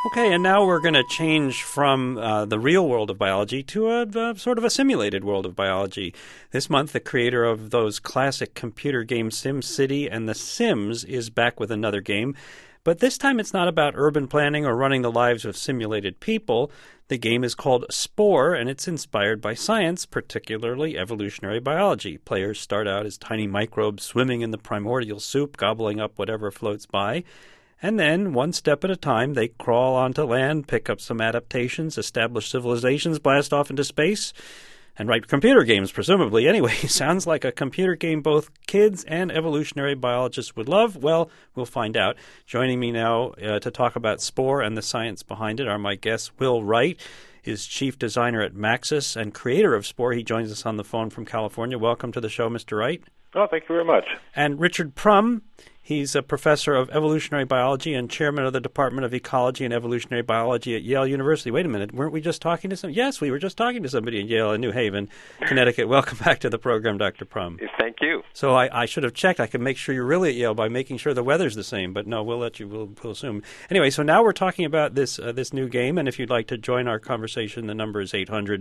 Okay, and now we're going to change from the real world of biology to a sort of a simulated world of biology. This month, the creator of those classic computer games SimCity and The Sims is back with another game. But this time it's not about urban planning or running the lives of simulated people. The game is called Spore, and it's inspired by science, particularly evolutionary biology. Players start out as tiny microbes swimming in the primordial soup, gobbling up whatever floats by. And then, one step at a time, they crawl onto land, pick up some adaptations, establish civilizations, blast off into space, and write computer games, presumably. Anyway, sounds like a computer game both kids and evolutionary biologists would love. Well, we'll find out. Joining me now to talk about Spore and the science behind it are my guests. Will Wright is chief designer at Maxis and creator of Spore. He joins us on the phone from California. Welcome to the show, Mr. Wright. Oh, thank you very much. And Richard Prum. He's a professor of evolutionary biology and chairman of the Department of Ecology and Evolutionary Biology at Yale University. Wait a minute, weren't we just talking to somebody? Yes, we were just talking to somebody in Yale in New Haven, Connecticut. Welcome back to the program, Dr. Prum. Thank you. So I should have checked. I can make sure you're really at Yale by making sure the weather's the same, but no, we'll let you, we'll assume. Anyway, so now we're talking about this new game, and if you'd like to join our conversation, the number is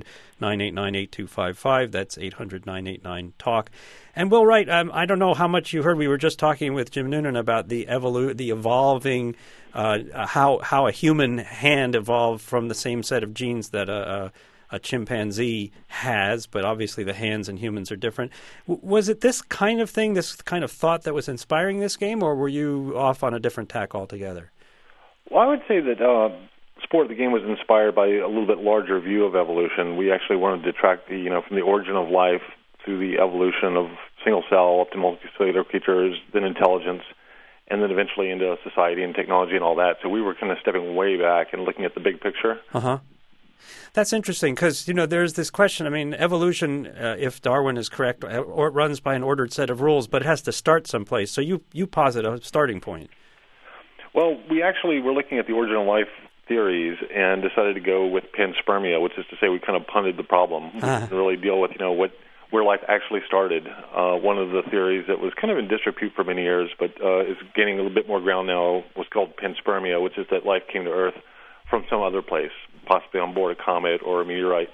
800-989-8255. That's 800-989-TALK. And Will Wright, I don't know how much you heard. We were just talking with Jim Noonan about the evolving, how a human hand evolved from the same set of genes that a chimpanzee has, but obviously the hands in humans are different. Was it this kind of thing, this kind of thought that was inspiring this game, or were you off on a different tack altogether? Well, I would say that Spore, the game, was inspired by a little bit larger view of evolution. We actually wanted to track from the origin of life through the evolution of single-cell up to multicellular creatures, then intelligence, and then eventually into society and technology and all that. So we were kind of stepping way back and looking at the big picture. Uh-huh. That's interesting because, there's this question. I mean, evolution, if Darwin is correct, or it runs by an ordered set of rules, but it has to start someplace. So you posit a starting point. Well, we actually were looking at the origin of life theories and decided to go with panspermia, which is to say we kind of punted the problem. We didn't really deal with, where life actually started. One of the theories that was kind of in disrepute for many years, but is gaining a little bit more ground now, was called panspermia, which is that life came to Earth from some other place, possibly on board a comet or a meteorite.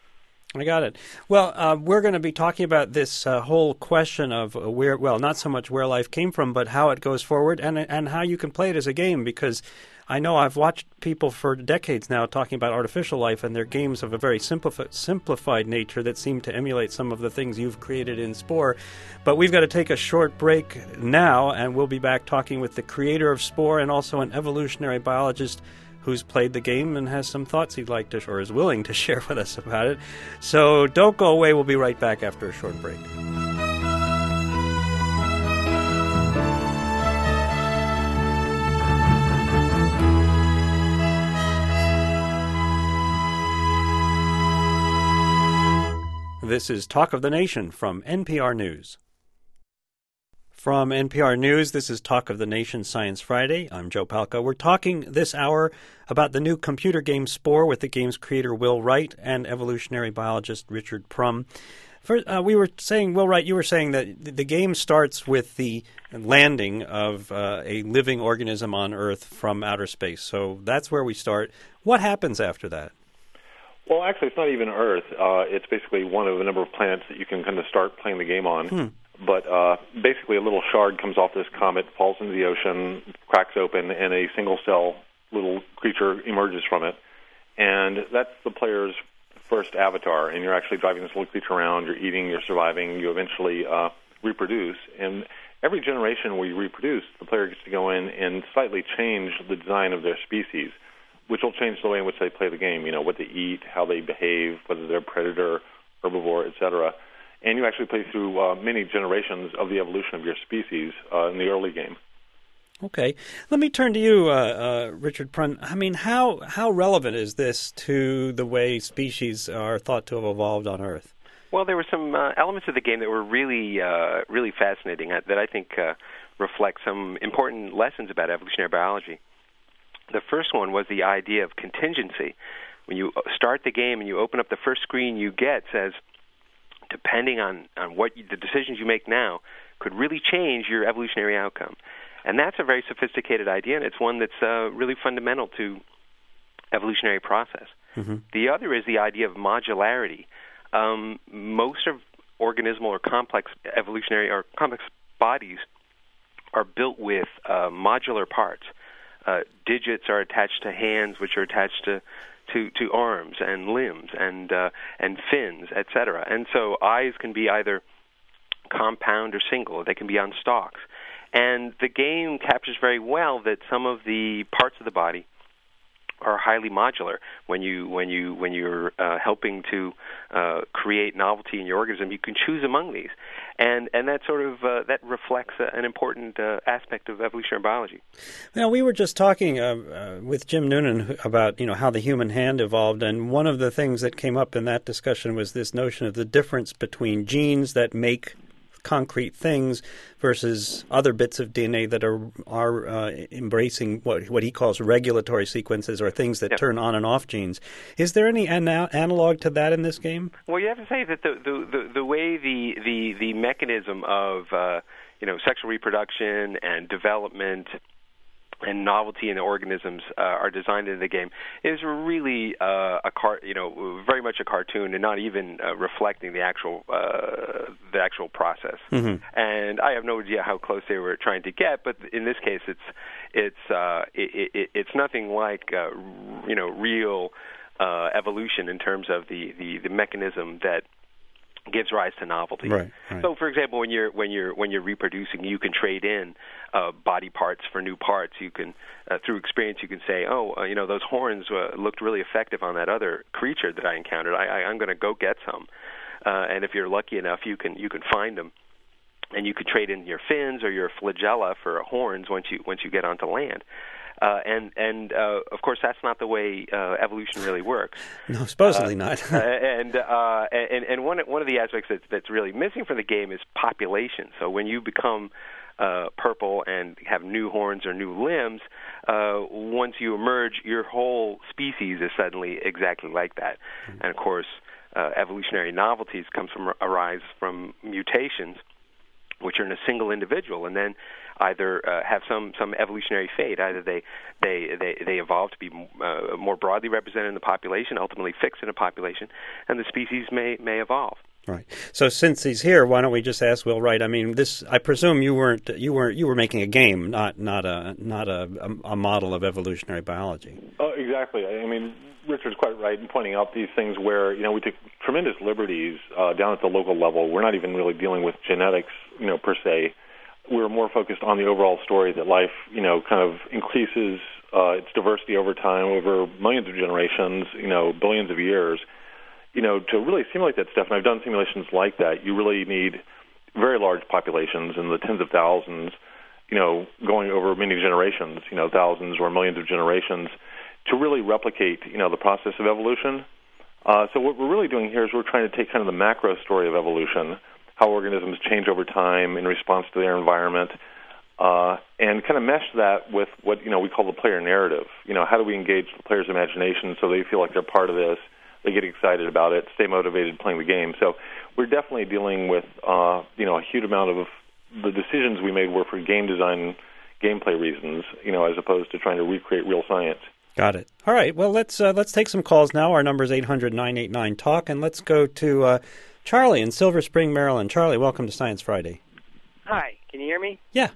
I got it. Well, we're going to be talking about this whole question of not so much where life came from, but how it goes forward and how you can play it as a game, because I know I've watched people for decades now talking about artificial life, and their games of a very simplified nature that seem to emulate some of the things you've created in Spore. But we've got to take a short break now, and we'll be back talking with the creator of Spore and also an evolutionary biologist who's played the game and has some thoughts he'd like to, or is willing to share with us about it. So don't go away. We'll be right back after a short break. This is Talk of the Nation from NPR News. From NPR News, this is Talk of the Nation Science Friday. I'm Joe Palca. We're talking this hour about the new computer game Spore with the game's creator Will Wright and evolutionary biologist Richard Prum. First, we were saying, Will Wright, you were saying that the game starts with the landing of a living organism on Earth from outer space. So that's where we start. What happens after that? Well, actually, it's not even Earth. It's basically one of a number of planets that you can kind of start playing the game on. But basically, a little shard comes off this comet, falls into the ocean, cracks open, and a single-cell little creature emerges from it. And that's the player's first avatar, and you're actually driving this little creature around, you're eating, you're surviving, you eventually reproduce. And every generation where you reproduce, the player gets to go in and slightly change the design of their species, which will change the way in which they play the game, what they eat, how they behave, whether they're predator, herbivore, etc. And you actually play through many generations of the evolution of your species in the early game. Okay. Let me turn to you, Richard Prum. I mean, how relevant is this to the way species are thought to have evolved on Earth? Well, there were some elements of the game that were really fascinating that I think reflect some important lessons about evolutionary biology. The first one was the idea of contingency. When you start the game and you open up the first screen you get, says, depending on what the decisions you make now could really change your evolutionary outcome. And that's a very sophisticated idea, and it's one that's really fundamental to evolutionary process. The other is the idea of modularity. Most of organismal or complex evolutionary or complex bodies are built with modular parts. Digits are attached to hands, which are attached to arms and limbs and fins, etc. And so eyes can be either compound or single. They can be on stalks. And the game captures very well that some of the parts of the body are highly modular. When you're helping to create novelty in your organism, you can choose among these, and that sort of that reflects an important aspect of evolutionary biology. Now, we were just talking with Jim Noonan about how the human hand evolved, and one of the things that came up in that discussion was this notion of the difference between genes that make concrete things versus other bits of DNA that are embracing what he calls regulatory sequences, or things that turn on and off genes. Is there any analog to that in this game? Well, you have to say that the way the mechanism of sexual reproduction and development and novelty in the organisms are designed into the game is really very much a cartoon and not even reflecting the actual process. And I have no idea how close they were trying to get, but in this case, it's nothing like real evolution in terms of the mechanism that gives rise to novelty. Right. So, for example, when you're reproducing, you can trade in body parts for new parts. You can, through experience, you can say, those horns looked really effective on that other creature that I encountered. I'm going to go get some. And if you're lucky enough, you can find them, and you could trade in your fins or your flagella for horns once you get onto land. Of course, that's not the way evolution really works. No, supposedly not. And one of the aspects that's really missing from the game is population. So when you become purple and have new horns or new limbs, once you emerge, your whole species is suddenly exactly like that. And of course, evolutionary novelties arise from mutations, which are in a single individual, and then either have some evolutionary fate. Either they evolve to be more broadly represented in the population, ultimately fixed in a population, and the species may evolve. Right. So since he's here, why don't we just ask Will Wright? I mean, I presume you were making a game, not a model of evolutionary biology. Oh, exactly. I mean, Richard's quite right in pointing out these things where we take tremendous liberties down at the local level. We're not even really dealing with genetics, per se. We're more focused on the overall story that life, kind of increases its diversity over time, over millions of generations, billions of years. To really simulate that stuff, and I've done simulations like that, you really need very large populations in the tens of thousands, going over many generations, thousands or millions of generations, to really replicate, the process of evolution. So what we're really doing here is we're trying to take kind of the macro story of evolution, how organisms change over time in response to their environment, and kind of mesh that with what, we call the player narrative. How do we engage the player's imagination so they feel like they're part of this? They get excited about it, stay motivated playing the game. So we're definitely dealing with, a huge amount of the decisions we made were for game design, gameplay reasons, as opposed to trying to recreate real science. Got it. All right. Well, let's take some calls now. Our number is 800-989-TALK, and let's go to Charlie in Silver Spring, Maryland. Charlie, welcome to Science Friday. Hi. Can you hear me? Yeah.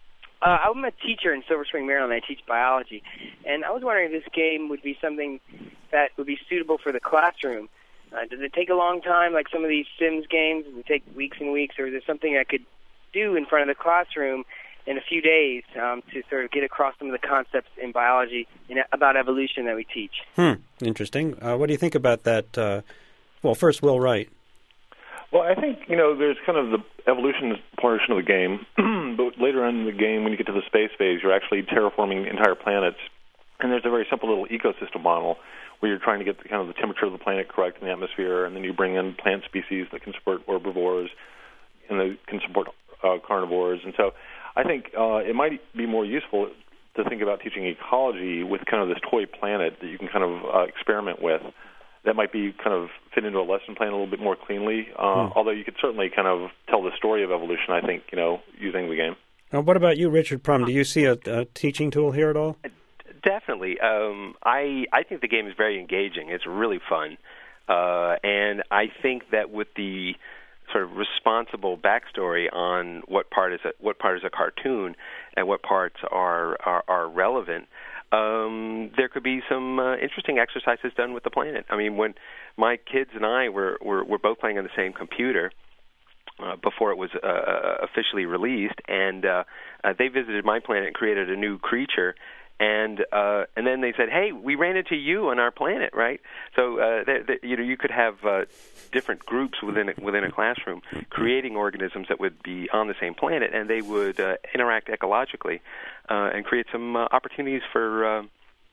I'm a teacher in Silver Spring, Maryland. I teach biology, and I was wondering if this game would be something that would be suitable for the classroom. Does it take a long time, like some of these Sims games? Does it take weeks and weeks, or is there something I could do in front of the classroom in a few days to sort of get across some of the concepts in biology about evolution that we teach? Interesting. What do you think about that? Well, first, Will Wright. Well, I think, there's kind of the evolution portion of the game, but later on in the game, when you get to the space phase, you're actually terraforming entire planets, and there's a very simple little ecosystem model where you're trying to get the temperature of the planet correct in the atmosphere, and then you bring in plant species that can support herbivores and that can support carnivores. And so I think it might be more useful to think about teaching ecology with kind of this toy planet that you can kind of experiment with. That might be kind of fit into a lesson plan a little bit more cleanly, although you could certainly kind of tell the story of evolution, I think, using the game. Now, what about you, Richard Prum? Do you see a teaching tool here at all? Definitely. definitely. I think the game is very engaging. It's really fun, and I think that with the sort of responsible backstory on what part is a cartoon and what parts are relevant, there could be some interesting exercises done with the planet. I mean, when my kids and I were both playing on the same computer before it was officially released, and they visited my planet and created a new creature. And then they said, "Hey, we ran into you on our planet, right?" So you could have different groups within a classroom creating organisms that would be on the same planet, and they would interact ecologically and create some opportunities for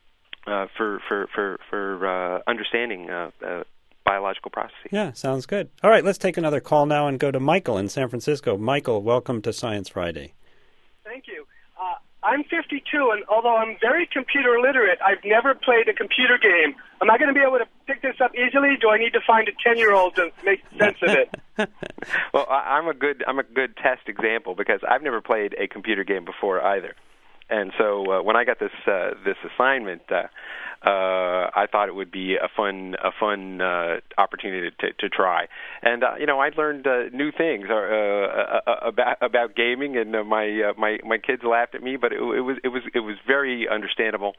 understanding biological processes. Yeah, sounds good. All right, let's take another call now and go to Michael in San Francisco. Michael, welcome to Science Friday. Thank you. I'm 52, and although I'm very computer literate, I've never played a computer game. Am I going to be able to pick this up easily? Do I need to find a 10-year-old to make sense of it? Well, I'm a good test example because I've never played a computer game before either. And so when I got this assignment, I thought it would be a fun opportunity to try. And I learned new things about gaming, and my kids laughed at me, but it was very understandable,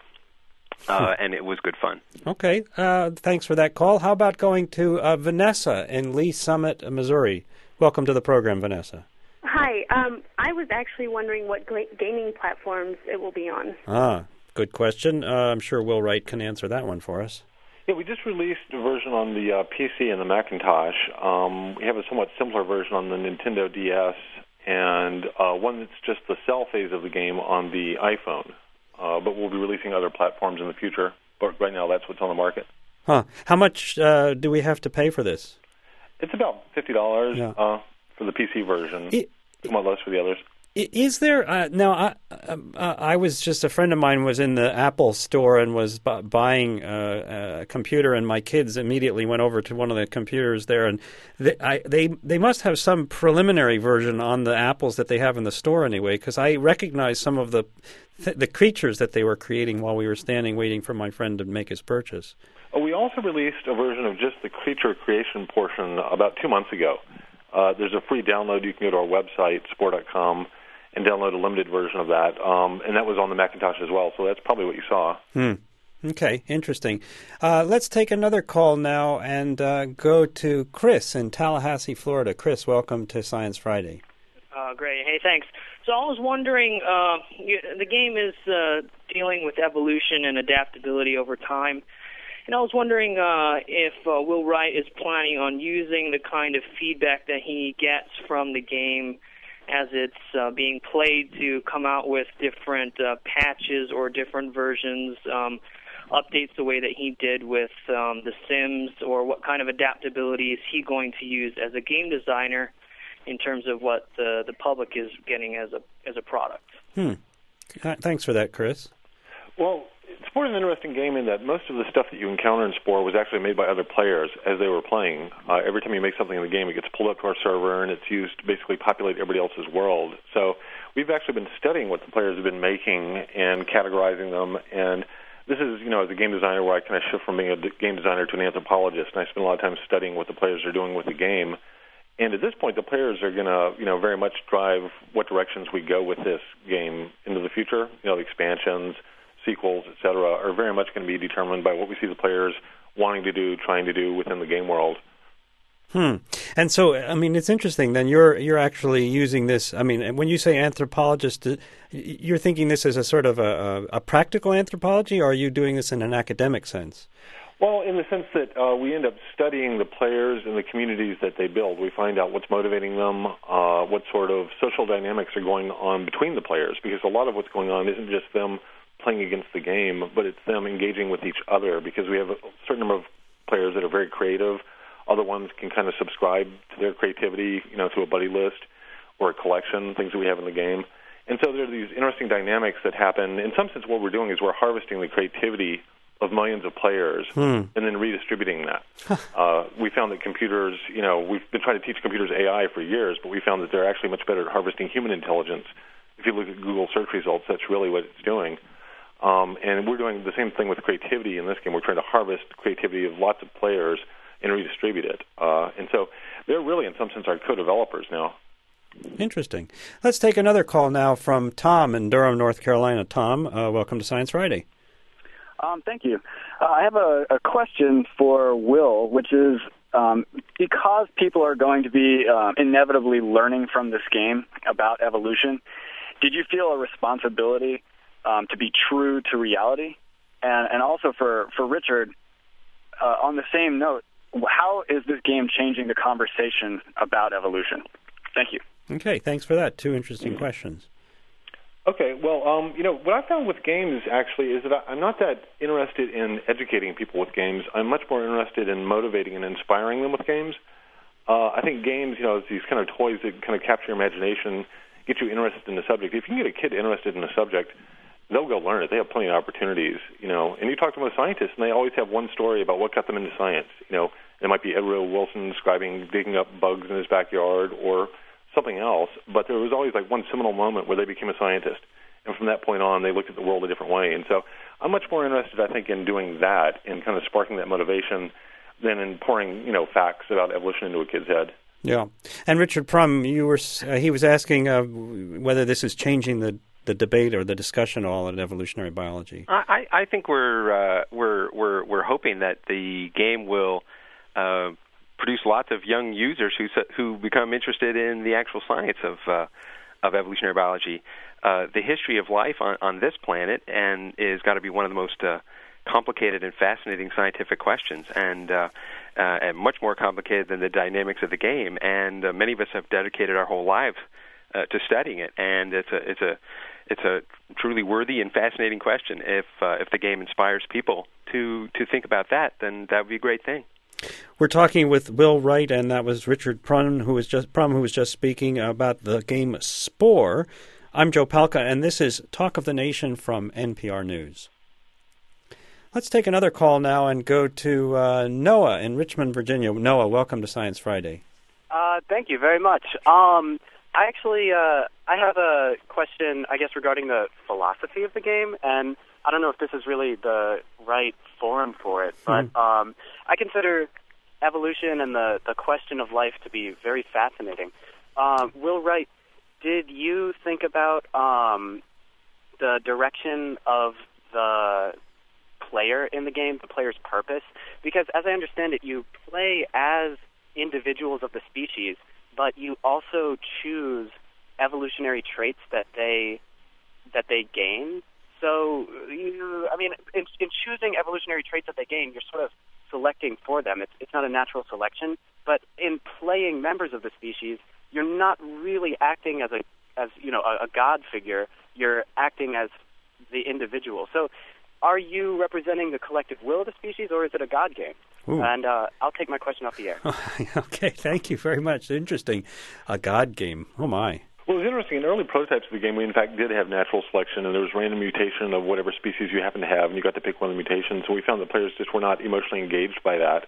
and it was good fun. Okay, thanks for that call. How about going to Vanessa in Lee Summit, Missouri? Welcome to the program, Vanessa. Hi. I was actually wondering what gaming platforms it will be on. Good question. I'm sure Will Wright can answer that one for us. Yeah, we just released a version on the PC and the Macintosh. We have a somewhat simpler version on the Nintendo DS, and one that's just the cell phase of the game on the iPhone. But we'll be releasing other platforms in the future. But right now, that's what's on the market. How much do we have to pay for this? It's about $50 for the PC version. Somewhat less for the others. Is there now? I was just a friend of mine was in the Apple store and was buying a computer, and my kids immediately went over to one of the computers there, and they must have some preliminary version on the Apples that they have in the store anyway, because I recognized some of the creatures that they were creating while we were standing waiting for my friend to make his purchase. We also released a version of just the creature creation portion about 2 months ago. There's a free download. You can go to our website, spore.com, and download a limited version of that. And that was on the Macintosh as well, so that's probably what you saw. Okay, interesting. Let's take another call now and go to Chris in Tallahassee, Florida. Chris, welcome to Science Friday. Great. Hey, thanks. So I was wondering, the game is dealing with evolution and adaptability over time. And I was wondering if Will Wright is planning on using the kind of feedback that he gets from the game as it's being played to come out with different patches or different versions, updates the way that he did with The Sims, or what kind of adaptability is he going to use as a game designer in terms of what the public is getting as a product. Thanks for that, Chris. Well, Spore is an interesting game in that most of the stuff that you encounter in Spore was actually made by other players as they were playing. Every time you make something in the game, it gets pulled up to our server, and it's used to basically populate everybody else's world. So we've actually been studying what the players have been making and categorizing them. And this is, as a game designer, where I kind of shift from being a game designer to an anthropologist, and I spend a lot of time studying what the players are doing with the game. And at this point, the players are going to, very much drive what directions we go with this game into the future. The expansions, sequels, et cetera, are very much going to be determined by what we see the players wanting to do, trying to do within the game world. And so, it's interesting. Then you're actually using this. When you say anthropologist, you're thinking this as a sort of a practical anthropology, or are you doing this in an academic sense? Well, in the sense that we end up studying the players and the communities that they build. We find out what's motivating them, what sort of social dynamics are going on between the players, because a lot of what's going on isn't just them playing against the game, but it's them engaging with each other, because we have a certain number of players that are very creative. Other ones can kind of subscribe to their creativity, to a buddy list or a collection, things that we have in the game. And so there are these interesting dynamics that happen. In some sense, what we're doing is we're harvesting the creativity of millions of players and then redistributing that. We found that computers, we've been trying to teach computers AI for years, but we found that they're actually much better at harvesting human intelligence. If you look at Google search results, that's really what it's doing. And we're doing the same thing with creativity in this game. We're trying to harvest creativity of lots of players and redistribute it. And so they're really, in some sense, our co-developers now. Interesting. Let's take another call now from Tom in Durham, North Carolina. Tom, welcome to Science Friday. Thank you. I have a question for Will, which is because people are going to be inevitably learning from this game about evolution, did you feel a responsibility to be true to reality? And also for Richard, on the same note, how is this game changing the conversation about evolution? Thank you. Okay, thanks for that. Two interesting questions. Okay, well, what I found with games actually is that I'm not that interested in educating people with games. I'm much more interested in motivating and inspiring them with games. I think games, is these kind of toys that kind of capture your imagination, get you interested in the subject. If you can get a kid interested in a subject, they'll go learn it. They have plenty of opportunities, And you talk to most scientists, and they always have one story about what got them into science. It might be Edward Wilson digging up bugs in his backyard, or something else, but there was always like one seminal moment where they became a scientist, and from that point on, they looked at the world a different way. And so, I'm much more interested, I think, in doing that and kind of sparking that motivation than in pouring, facts about evolution into a kid's head. Yeah, and Richard Prum, he was asking whether this is changing the debate or the discussion all in evolutionary biology. I think we're hoping that the game will produce lots of young users who become interested in the actual science of evolutionary biology. The history of life on this planet is got to be one of the most complicated and fascinating scientific questions, and much more complicated than the dynamics of the game. And many of us have dedicated our whole lives to studying it, and it's a truly worthy and fascinating question. If the game inspires people to think about that, then that would be a great thing. We're talking with Will Wright, and that was Richard Prum, who was just speaking about the game Spore. I'm Joe Palca, and this is Talk of the Nation from NPR News. Let's take another call now and go to Noah in Richmond, Virginia. Noah, welcome to Science Friday. Thank you very much. I have a question, I guess, regarding the philosophy of the game, and I don't know if this is really the right forum for it, but I consider evolution and the question of life to be very fascinating. Will Wright, did you think about the direction of the player in the game, the player's purpose? Because as I understand it, you play as individuals of the species, but you also choose evolutionary traits that they gain. So, in choosing evolutionary traits that they gain, you're sort of selecting for them. It's not a natural selection. But in playing members of the species, you're not really acting as a god figure. You're acting as the individual. So, are you representing the collective will of the species, or is it a god game? Ooh. And I'll take my question off the air. Okay, thank you very much. Interesting. A god game. Oh, my. Well, it was interesting. In early prototypes of the game, we in fact did have natural selection, and there was random mutation of whatever species you happen to have, and you got to pick one of the mutations. So we found that players just were not emotionally engaged by that.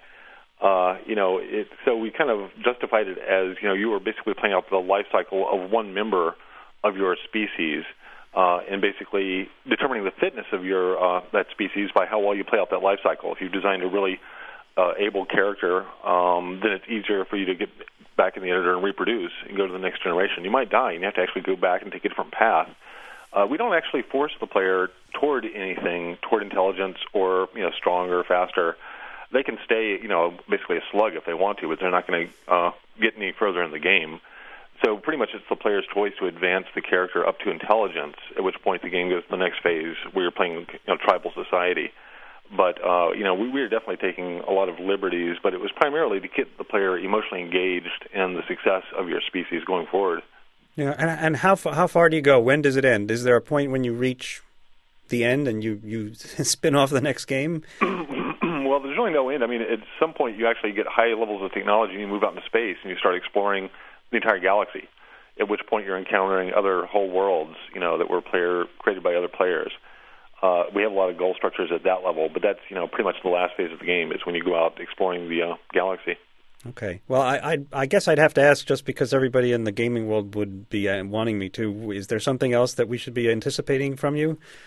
So we kind of justified it as, you were basically playing out the life cycle of one member of your species, and basically determining the fitness of your that species by how well you play out that life cycle. If you've designed a really able character, then it's easier for you to get back in the editor and reproduce and go to the next generation. You might die, and you have to actually go back and take a different path. We don't actually force the player toward anything, toward intelligence or stronger, faster. They can stay, basically a slug if they want to, but they're not going to get any further in the game. So pretty much it's the player's choice to advance the character up to intelligence, at which point the game goes to the next phase where you're playing tribal society. But, we were definitely taking a lot of liberties, but it was primarily to get the player emotionally engaged in the success of your species going forward. Yeah, and how far do you go? When does it end? Is there a point when you reach the end and you spin off the next game? Well, there's really no end. At some point you actually get high levels of technology and you move out into space and you start exploring the entire galaxy, at which point you're encountering other whole worlds, that were created by other players. We have a lot of goal structures at that level, but that's pretty much the last phase of the game is when you go out exploring the galaxy. Okay. Well, I guess I'd have to ask, just because everybody in the gaming world would be wanting me to, is there something else that we should be anticipating from you?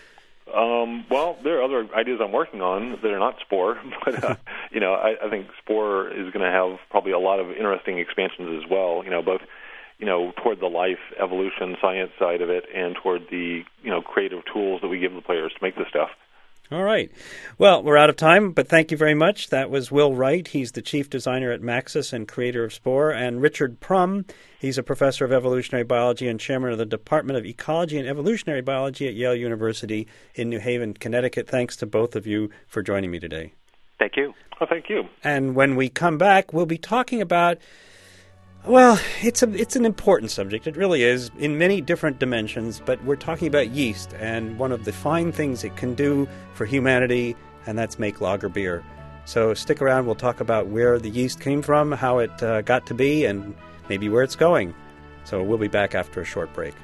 Well, there are other ideas I'm working on that are not Spore, but I think Spore is going to have probably a lot of interesting expansions as well. Both toward the life, evolution, science side of it, and toward the creative tools that we give the players to make this stuff. All right. Well, we're out of time, but thank you very much. That was Will Wright. He's the chief designer at Maxis and creator of Spore. And Richard Prum, he's a professor of evolutionary biology and chairman of the Department of Ecology and Evolutionary Biology at Yale University in New Haven, Connecticut. Thanks to both of you for joining me today. Thank you. Oh, thank you. And when we come back, we'll be talking about, well, it's an important subject. It really is, in many different dimensions, but we're talking about yeast and one of the fine things it can do for humanity, and that's make lager beer. So stick around. We'll talk about where the yeast came from, how it got to be, and maybe where it's going. So we'll be back after a short break.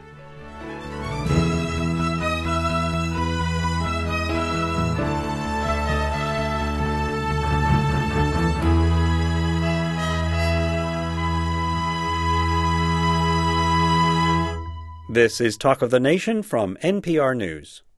This is Talk of the Nation from NPR News.